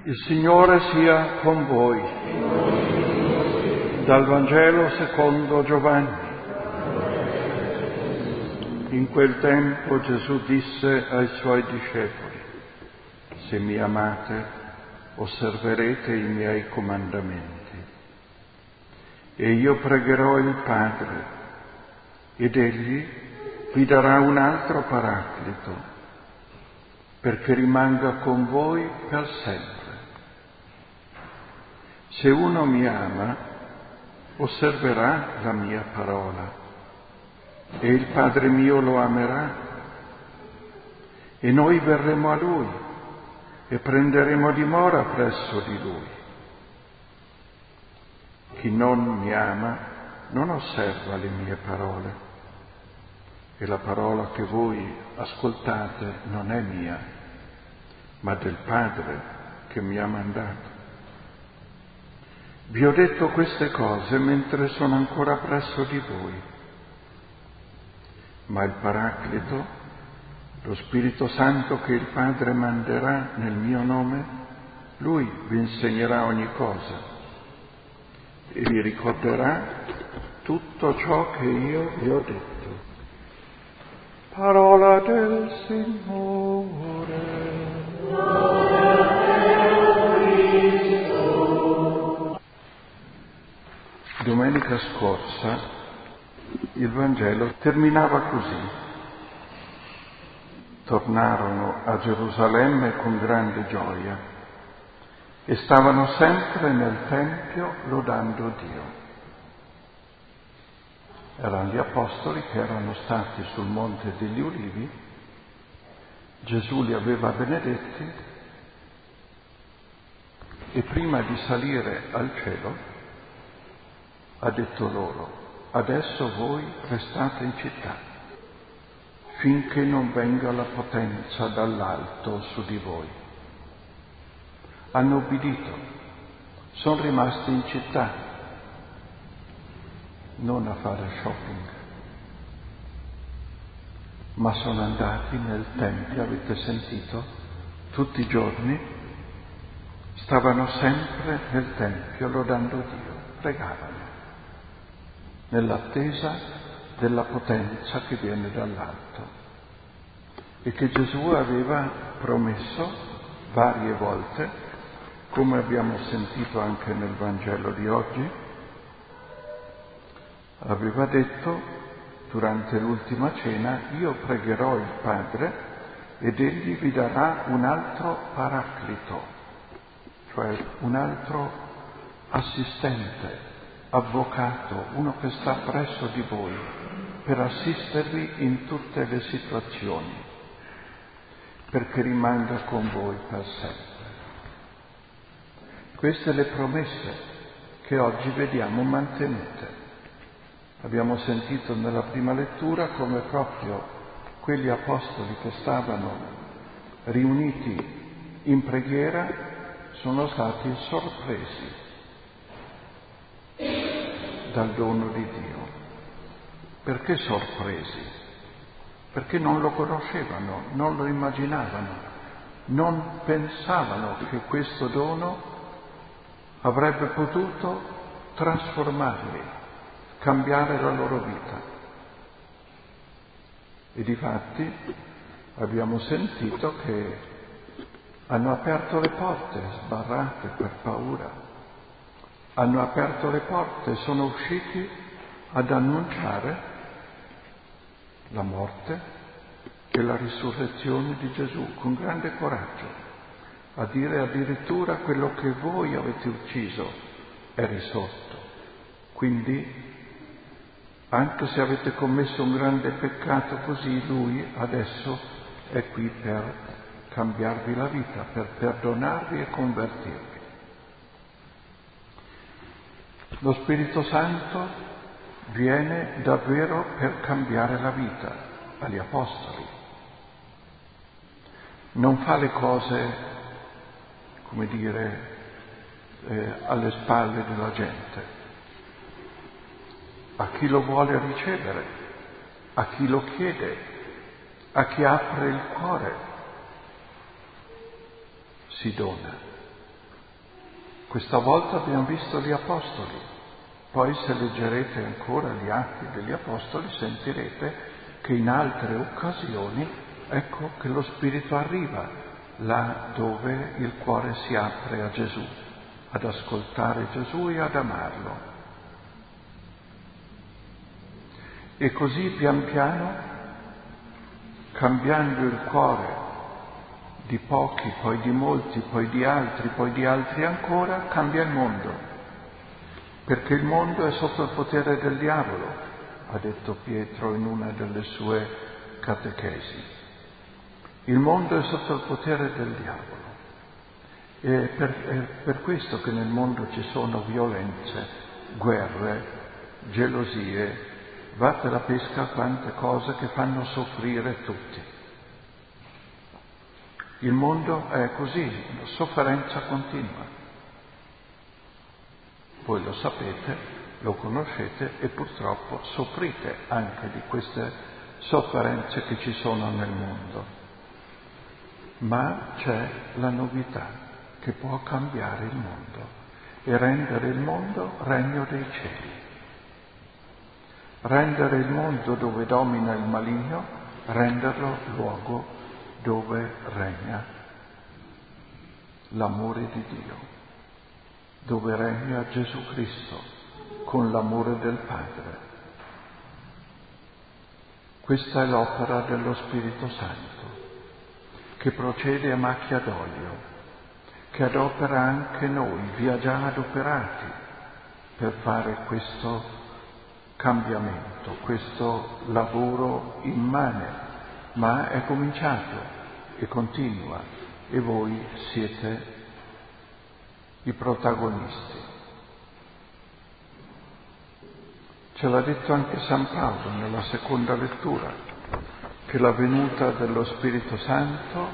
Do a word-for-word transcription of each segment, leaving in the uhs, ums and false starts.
Il Signore sia con voi. Dal Vangelo secondo Giovanni. In quel tempo Gesù disse ai suoi discepoli: se mi amate, osserverete i miei comandamenti. E io pregherò il Padre, ed Egli vi darà un altro Paraclito, perché rimanga con voi per sempre. Se uno mi ama, osserverà la mia parola, e il Padre mio lo amerà, e noi verremo a Lui e prenderemo dimora presso di Lui. Chi non mi ama non osserva le mie parole, e la parola che voi ascoltate non è mia, ma del Padre che mi ha mandato. Vi ho detto queste cose mentre sono ancora presso di voi, ma il Paraclito, lo Spirito Santo che il Padre manderà nel mio nome, Lui vi insegnerà ogni cosa e vi ricorderà tutto ciò che io vi ho detto. Parola del Signore. Domenica scorsa il Vangelo terminava così. Tornarono a Gerusalemme con grande gioia e stavano sempre nel Tempio lodando Dio. Erano gli apostoli che erano stati sul Monte degli Ulivi, Gesù li aveva benedetti e prima di salire al cielo ha detto loro: adesso voi restate in città, finché non venga la potenza dall'alto su di voi. Hanno obbedito, sono rimasti in città, non a fare shopping, ma sono andati nel Tempio, avete sentito? Tutti i giorni stavano sempre nel Tempio lodando Dio, pregavano, nell'attesa della potenza che viene dall'alto e che Gesù aveva promesso varie volte, come abbiamo sentito anche nel Vangelo di oggi. Aveva detto durante l'ultima cena: io pregherò il Padre ed Egli vi darà un altro Paraclito, cioè un altro assistente, avvocato, uno che sta presso di voi per assistervi in tutte le situazioni, perché rimanga con voi per sempre. Queste le promesse che oggi vediamo mantenute. Abbiamo sentito nella prima lettura come proprio quegli apostoli che stavano riuniti in preghiera sono stati sorpresi dal dono di Dio. Perché sorpresi? Perché non lo conoscevano, non lo immaginavano, non pensavano che questo dono avrebbe potuto trasformarli, cambiare la loro vita. E difatti abbiamo sentito che hanno aperto le porte sbarrate per paura. Hanno aperto le porte e sono usciti ad annunciare la morte e la risurrezione di Gesù con grande coraggio, a dire addirittura: quello che voi avete ucciso è risorto. Quindi, anche se avete commesso un grande peccato così, Lui adesso è qui per cambiarvi la vita, per perdonarvi e convertirvi. Lo Spirito Santo viene davvero per cambiare la vita agli apostoli. Non fa le cose, come dire, eh, alle spalle della gente. A chi lo vuole ricevere, a chi lo chiede, a chi apre il cuore, si dona. Questa volta abbiamo visto gli Apostoli, poi se leggerete ancora gli Atti degli Apostoli sentirete che in altre occasioni ecco che lo Spirito arriva là dove il cuore si apre a Gesù, ad ascoltare Gesù e ad amarlo. E così pian piano, cambiando il cuore di pochi, poi di molti, poi di altri, poi di altri ancora, cambia il mondo, perché il mondo è sotto il potere del diavolo, ha detto Pietro in una delle sue catechesi. Il mondo è sotto il potere del diavolo. E per, è per questo che nel mondo ci sono violenze, guerre, gelosie, vatte la pesca quante cose che fanno soffrire tutti. Il mondo è così, una sofferenza continua. Voi lo sapete, lo conoscete e purtroppo soffrite anche di queste sofferenze che ci sono nel mondo. Ma c'è la novità che può cambiare il mondo e rendere il mondo regno dei cieli. Rendere il mondo dove domina il maligno, renderlo luogo dove regna l'amore di Dio, dove regna Gesù Cristo con l'amore del Padre. Questa è l'opera dello Spirito Santo, che procede a macchia d'olio, che adopera anche noi, vi ha già adoperati per fare questo cambiamento, questo lavoro immane, ma è cominciato e continua e voi siete i protagonisti. Ce l'ha detto anche San Paolo nella seconda lettura, che la venuta dello Spirito Santo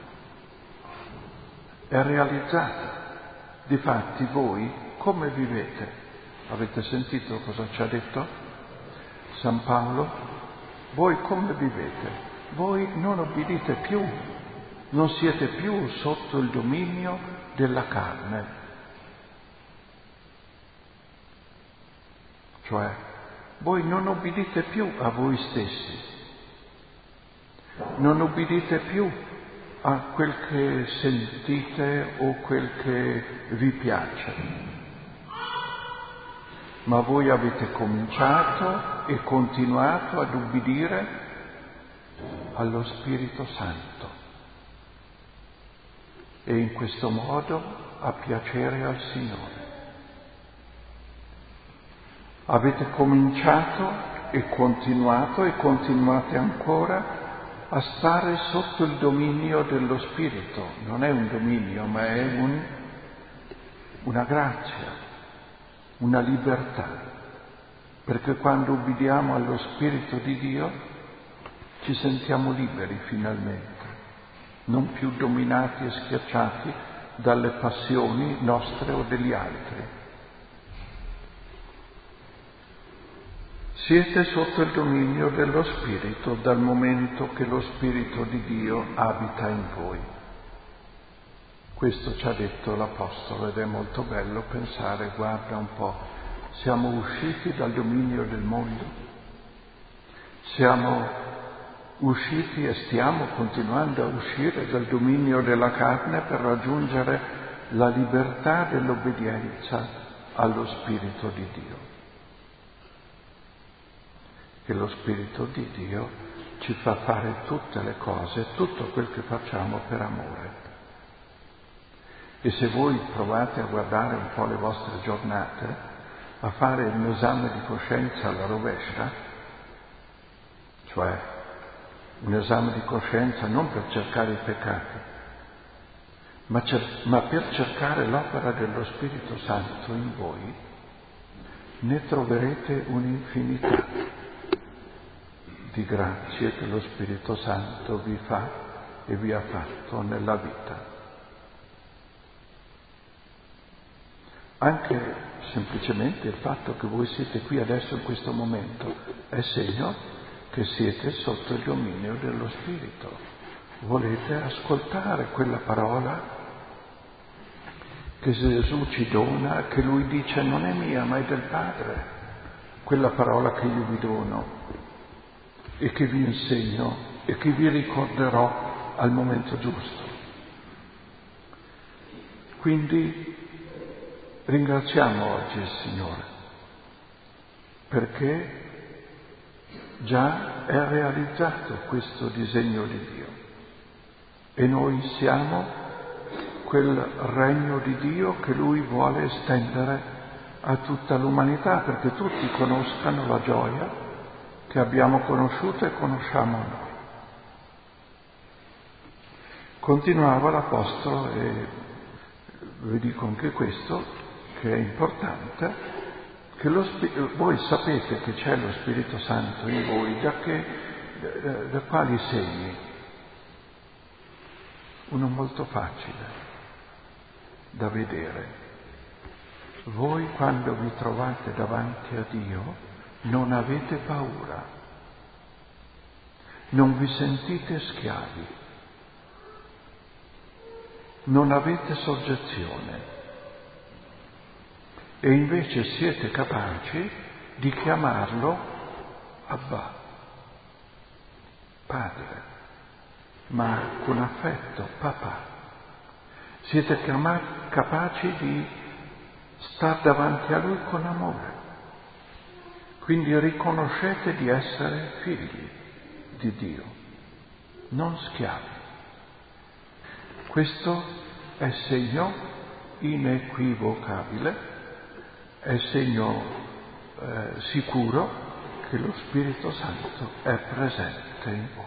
è realizzata. Difatti voi come vivete? Avete sentito cosa ci ha detto San Paolo? Voi come vivete? Voi non obbedite più, non siete più sotto il dominio della carne. Cioè, voi non obbedite più a voi stessi, non obbedite più a quel che sentite o quel che vi piace, ma voi avete cominciato e continuato ad ubbidire allo Spirito Santo e in questo modo a piacere al Signore. Avete cominciato e continuato e continuate ancora a stare sotto il dominio dello Spirito. Non è un dominio, ma è un, una grazia, una libertà, perché quando ubbidiamo allo Spirito di Dio ci sentiamo liberi finalmente, non più dominati e schiacciati dalle passioni nostre o degli altri. Siete sotto il dominio dello Spirito dal momento che lo Spirito di Dio abita in voi. Questo ci ha detto l'Apostolo ed è molto bello pensare, guarda un po', siamo usciti dal dominio del mondo, siamo usciti e stiamo continuando a uscire dal dominio della carne per raggiungere la libertà dell'obbedienza allo Spirito di Dio. Che lo Spirito di Dio ci fa fare tutte le cose, tutto quel che facciamo per amore. E se voi provate a guardare un po' le vostre giornate, a fare un esame di coscienza alla rovescia, cioè un esame di coscienza non per cercare i peccati, ma, cer- ma per cercare l'opera dello Spirito Santo in voi, ne troverete un'infinità di grazie che lo Spirito Santo vi fa e vi ha fatto nella vita. Anche semplicemente il fatto che voi siete qui adesso in questo momento è segno che siete sotto il dominio dello Spirito. Volete ascoltare quella parola che Gesù ci dona, che Lui dice non è mia ma è del Padre, quella parola che io vi dono e che vi insegno e che vi ricorderò al momento giusto. Quindi ringraziamo oggi il Signore, perché già è realizzato questo disegno di Dio e noi siamo quel regno di Dio che Lui vuole estendere a tutta l'umanità, perché tutti conoscano la gioia che abbiamo conosciuto e conosciamo noi. Continuava l'Apostolo e vi dico anche questo, che è importante, che lo Spirito, voi sapete che c'è lo Spirito Santo in voi, da, che, da, da quali segni? Uno molto facile da vedere. Voi quando vi trovate davanti a Dio non avete paura, non vi sentite schiavi, non avete soggezione e invece siete capaci di chiamarlo Abba, Padre, ma con affetto, papà. Siete chiamati, capaci di star davanti a Lui con amore. Quindi riconoscete di essere figli di Dio, non schiavi. Questo è segno inequivocabile, è segno eh, sicuro che lo Spirito Santo è presente in voi.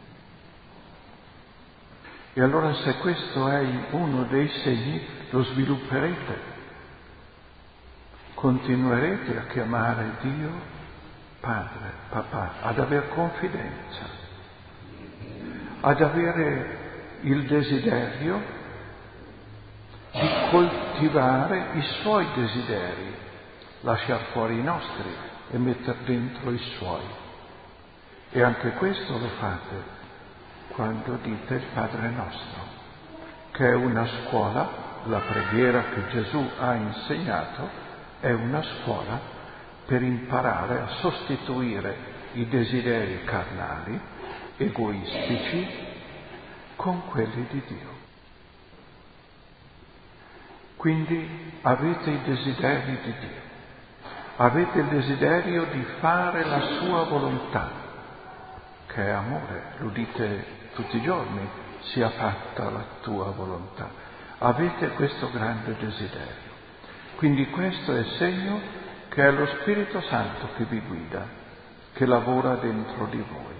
E allora se questo è uno dei segni, lo svilupperete, continuerete a chiamare Dio Padre, Papà, ad aver confidenza, ad avere il desiderio di coltivare i suoi desideri, lasciar fuori i nostri e mettere dentro i suoi. E anche questo lo fate quando dite il Padre nostro, che è una scuola, la preghiera che Gesù ha insegnato è una scuola per imparare a sostituire i desideri carnali, egoistici, con quelli di Dio. Quindi avete i desideri di Dio, avete il desiderio di fare la sua volontà, che è amore, lo dite tutti i giorni, sia fatta la tua volontà. Avete questo grande desiderio. Quindi questo è il segno che è lo Spirito Santo che vi guida, che lavora dentro di voi.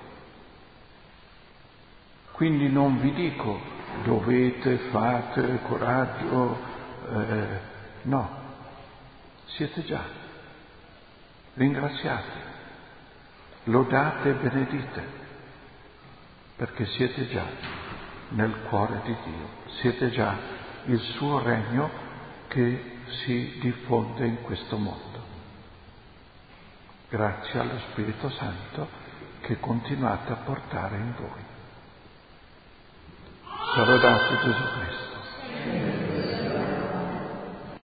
Quindi non vi dico dovete, fate, coraggio, eh, no, siete già, ringraziate, lodate e benedite, perché siete già nel cuore di Dio, siete già il suo regno che si diffonde in questo mondo. Grazie allo Spirito Santo che continuate a portare in voi. Sia lodato Gesù Cristo.